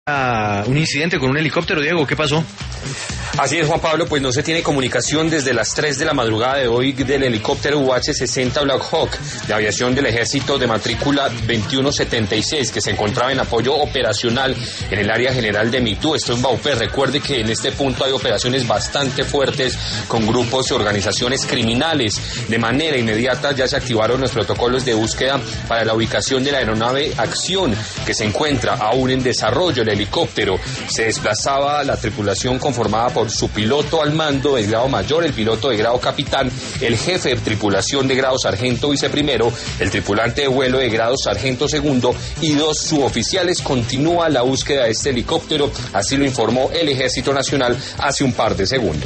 Un incidente con un helicóptero, Diego, ¿qué pasó? Así es, Juan Pablo, pues no se tiene comunicación desde las 3 de la madrugada de hoy del helicóptero UH-60 Black Hawk de aviación del ejército de matrícula 2176 que se encontraba en apoyo operacional en el área general de Mitú, esto en Baupé. Recuerde que en este punto hay operaciones bastante fuertes con grupos y organizaciones criminales. De manera inmediata ya se activaron los protocolos de búsqueda para la ubicación de la aeronave Acción, que se encuentra aún en desarrollo. El helicóptero se desplazaba la tripulación conformada por su piloto al mando de grado mayor, el piloto de grado capitán, el jefe de tripulación de grado sargento viceprimero, el tripulante de vuelo de grado sargento segundo y 2 suboficiales. Continúa la búsqueda de este helicóptero, así lo informó el Ejército Nacional hace un par de segundos.